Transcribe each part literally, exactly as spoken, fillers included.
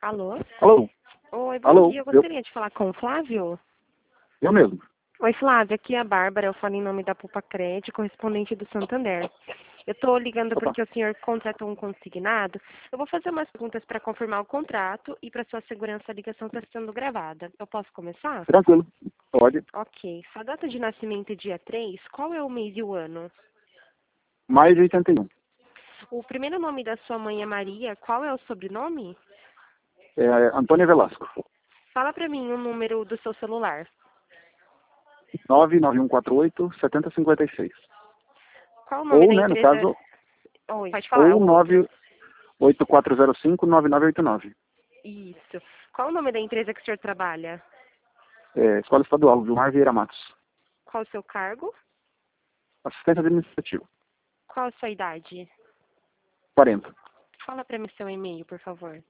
Alô? Alô? Oi, bom Alô? dia. Eu gostaria de falar com o Flávio. Eu mesmo. Oi, Flávio. Aqui é a Bárbara. Eu falo em nome da Pupa Crédito, correspondente do Santander. Eu estou ligando Opa, porque o senhor contratou um consignado. Eu vou fazer umas perguntas para confirmar o contrato e para sua segurança a ligação está sendo gravada. Eu posso começar? tranquilo. Pode. Ok. Sua data de nascimento é dia três. Qual é o mês e o ano? Mais de oitenta e um. O primeiro nome da sua mãe é Maria. Qual é o sobrenome? É Antônia Velasco. Fala para mim o número do seu celular. nove nove um quatro oito sete zero cinco seis. Qual o nome Ou, da né, no empresa? caso, Oi, pode falar ou o outro. nove oito quatro zero cinco nove nove oito nove. Isso. Qual o nome da empresa que o senhor trabalha? É, Escola Estadual, Vilmar Vieira Matos. Qual o seu cargo? Assistente administrativo. Qual a sua idade? quarenta. Fala para mim seu e-mail, por favor.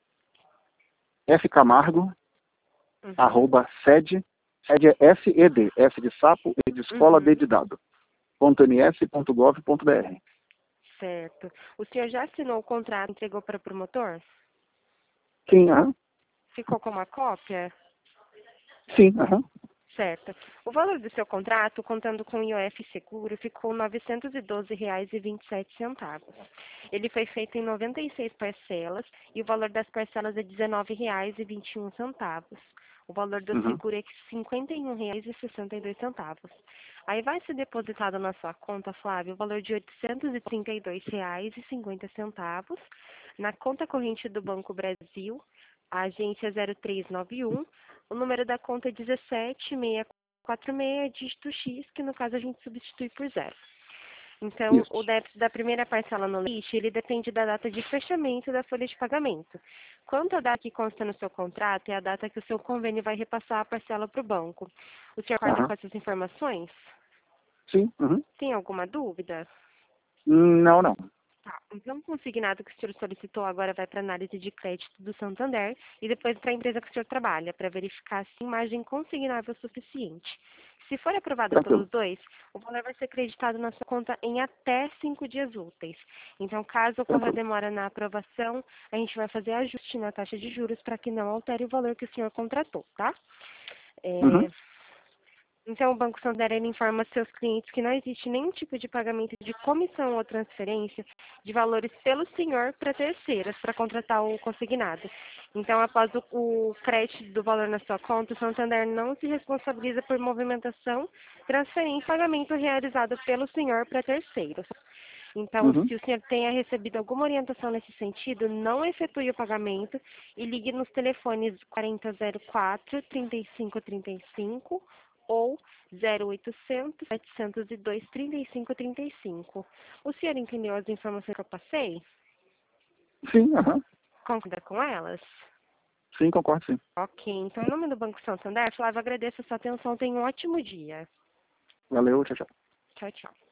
Fcamargo, Uhum. arroba, sede, sede é S E D, S de sapo, E de escola, D Uhum. de dado, ponto ms ponto gov ponto br. Certo. O senhor já assinou o contrato e entregou para o promotor? Sim, aham. Ficou com uma cópia? Sim, aham. Certo. O valor do seu contrato, contando com o I O F seguro, ficou novecentos e doze reais e vinte e sete centavos. Ele foi feito em noventa e seis parcelas e o valor das parcelas é dezenove reais e vinte e um centavos. O valor do Uhum. seguro é cinquenta e um reais e sessenta e dois centavos. Aí vai ser depositado na sua conta, Flávio, o valor de oitocentos e trinta e dois reais e cinquenta centavos na conta corrente do Banco Brasil, a agência zero três nove um. O número da conta é dezessete seiscentos e quarenta e seis, dígito X, que no caso a gente substitui por zero. Então, o Isso. débito da primeira parcela no lixo, ele depende da data de fechamento da folha de pagamento. Quanto a data que consta no seu contrato é a data que o seu convênio vai repassar a parcela para o banco. O senhor concorda Aham. com essas informações? Sim, uhum. Tem alguma dúvida? Não, não. Tá. Então, o consignado que o senhor solicitou agora vai para análise de crédito do Santander e depois para a empresa que o senhor trabalha, para verificar se a margem consignável é suficiente. Se for aprovado Tranquilo. pelos dois, o valor vai ser creditado na sua conta em até cinco dias úteis. Então, caso ocorra Tranquilo. demora na aprovação, a gente vai fazer ajuste na taxa de juros para que não altere o valor que o senhor contratou, tá? Uhum. É, Então, o Banco Santander ele informa seus clientes que não existe nenhum tipo de pagamento de comissão ou transferência de valores pelo senhor para terceiras para contratar o consignado. Então, após o, o crédito do valor na sua conta, o Santander não se responsabiliza por movimentação, transferência e pagamento realizado pelo senhor para terceiros. Então, Uhum. se o senhor tenha recebido alguma orientação nesse sentido, não efetue o pagamento e ligue nos telefones quarenta zero quatro, trinta e cinco trinta e cinco ou zero oitocentos, setecentos e dois, trinta e cinco trinta e cinco. O senhor entendeu as informações que eu passei? Sim, aham. Concorda com elas? Sim, concordo, sim. Ok, então em nome do Banco Santander, Flávio, agradeço a sua atenção. Tenha um ótimo dia. Valeu, tchau, tchau. Tchau, tchau.